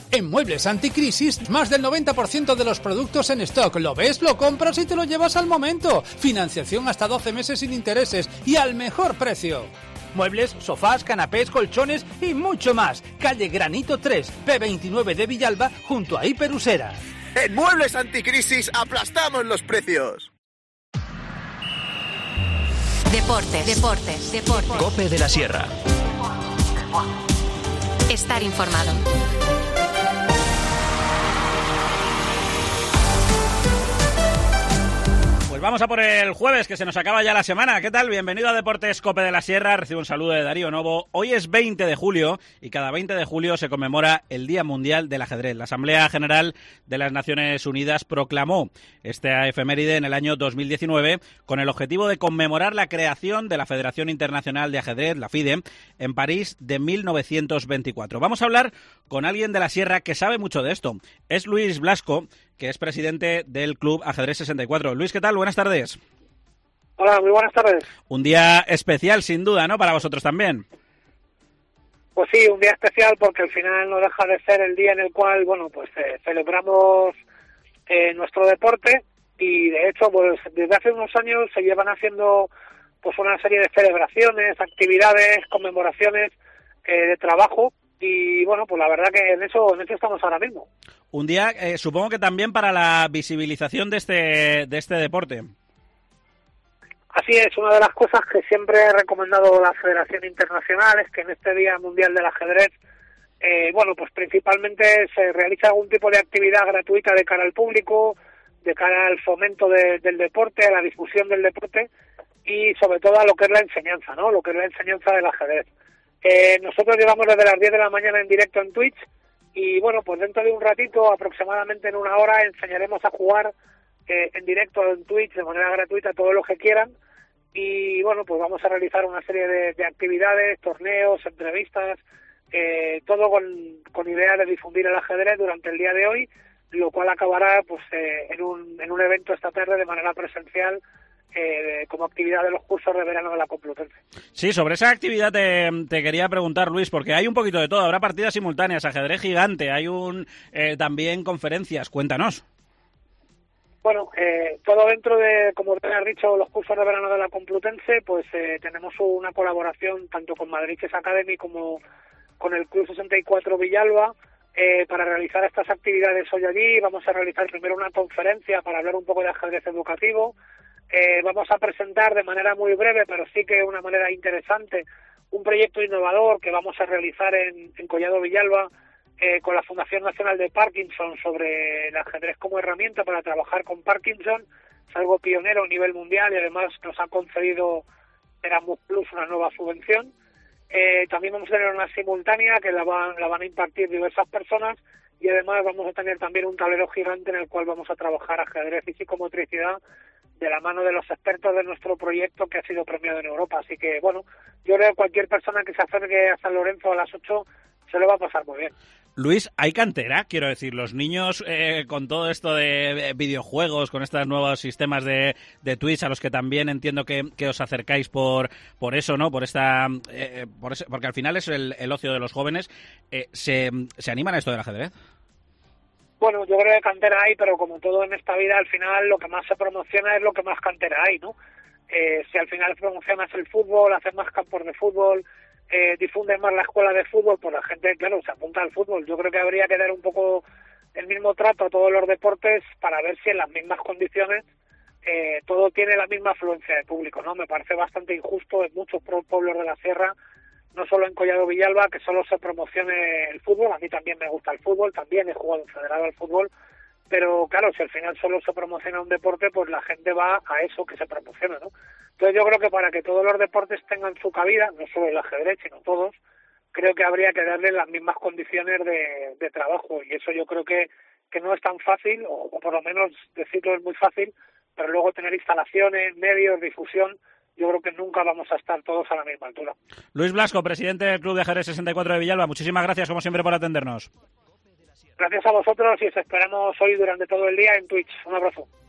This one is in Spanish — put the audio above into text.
En Muebles Anticrisis, más del 90% de los productos en stock. Lo ves, lo compras y te lo llevas al momento. Financiación hasta 12 meses sin intereses y al mejor precio. Muebles, sofás, canapés, colchones y mucho más. Calle Granito 3, P29 de Villalba, junto a Hiperusera. En Muebles Anticrisis aplastamos los precios. Deportes. COPE de la Sierra. Estar informado. Pues vamos a por el jueves, que se nos acaba ya la semana. ¿Qué tal? Bienvenido a Deportes COPE de la Sierra. Recibo un saludo de Darío Novo. Hoy es 20 de julio y cada 20 de julio se conmemora el Día Mundial del Ajedrez. La Asamblea General de las Naciones Unidas proclamó esta efeméride en el año 2019 con el objetivo de conmemorar la creación de la Federación Internacional de Ajedrez, la FIDE, en París de 1924. Vamos a hablar con alguien de la Sierra que sabe mucho de esto. Es Luis Blasco, que es presidente del Club Ajedrez 64. Luis, ¿qué tal? Buenas tardes. Hola, muy buenas tardes. Un día especial, sin duda, ¿no? Para vosotros también. Pues sí, un día especial porque al final no deja de ser el día en el cual, bueno, pues celebramos nuestro deporte y de hecho, pues desde hace unos años se llevan haciendo pues una serie de celebraciones, actividades, conmemoraciones de trabajo y bueno, pues la verdad que en eso estamos ahora mismo. Un día, supongo que también para la visibilización de este deporte. Así es, una de las cosas que siempre he recomendado la Federación Internacional es que en este Día Mundial del Ajedrez, bueno, pues principalmente se realiza algún tipo de actividad gratuita de cara al público, de cara al fomento del deporte, a la difusión del deporte y sobre todo a lo que es la enseñanza, ¿no? Lo que es la enseñanza del ajedrez. Nosotros llevamos desde las 10 de la mañana en directo en Twitch y bueno, pues dentro de un ratito, aproximadamente en una hora, enseñaremos a jugar en directo en Twitch de manera gratuita todos los que quieran y bueno, pues vamos a realizar una serie de actividades, torneos, entrevistas, todo con idea de difundir el ajedrez durante el día de hoy, lo cual acabará pues en un evento esta tarde de manera presencial como actividad de los cursos de verano de la Complutense. Sí, sobre esa actividad te quería preguntar, Luis, porque hay un poquito de todo. Habrá partidas simultáneas, ajedrez gigante, hay también conferencias. Cuéntanos. Bueno, todo dentro de, como te has dicho, los cursos de verano de la Complutense, pues tenemos una colaboración tanto con Madrid Chess Academy como con el Club 64 Villalba para realizar estas actividades hoy allí. Vamos a realizar primero una conferencia para hablar un poco de ajedrez educativo. Vamos a presentar de manera muy breve, pero sí que de una manera interesante, un proyecto innovador que vamos a realizar en Collado Villalba con la Fundación Nacional de Parkinson sobre el ajedrez como herramienta para trabajar con Parkinson. Es algo pionero a nivel mundial y además nos ha concedido Erasmus Plus una nueva subvención. También vamos a tener una simultánea que la van a impartir diversas personas y además vamos a tener también un tablero gigante en el cual vamos a trabajar ajedrez y psicomotricidad de la mano de los expertos de nuestro proyecto que ha sido premiado en Europa. Así que, bueno, yo creo que cualquier persona que se acerque a San Lorenzo a las 8 se lo va a pasar muy bien. Luis, ¿hay cantera? Quiero decir, los niños con todo esto de videojuegos, con estos nuevos sistemas de Twitch, a los que también entiendo que os acercáis por eso, ¿no? Porque al final es el ocio de los jóvenes. ¿Se animan a esto del ajedrez? Bueno, yo creo que cantera hay, pero como todo en esta vida, al final lo que más se promociona es lo que más cantera hay, ¿no? Si al final promocionas el fútbol, haces más campos de fútbol, difundes más la escuela de fútbol, pues la gente, claro, se apunta al fútbol. Yo creo que habría que dar un poco el mismo trato a todos los deportes para ver si en las mismas condiciones todo tiene la misma afluencia de público, ¿no? Me parece bastante injusto en muchos pueblos de la Sierra, no solo en Collado Villalba, que solo se promocione el fútbol. A mí también me gusta el fútbol, también he jugado en federado al fútbol, pero claro, si al final solo se promociona un deporte, pues la gente va a eso que se promociona, ¿no? Entonces yo creo que para que todos los deportes tengan su cabida, no solo el ajedrez, sino todos, creo que habría que darle las mismas condiciones de trabajo, y eso yo creo que no es tan fácil, o por lo menos decirlo es muy fácil, pero luego tener instalaciones, medios, difusión, yo creo que nunca vamos a estar todos a la misma altura. Luis Blasco, presidente del Club de Ajedrez 64 de Villalba, muchísimas gracias como siempre por atendernos. Gracias a vosotros y os esperamos hoy durante todo el día en Twitch. Un abrazo.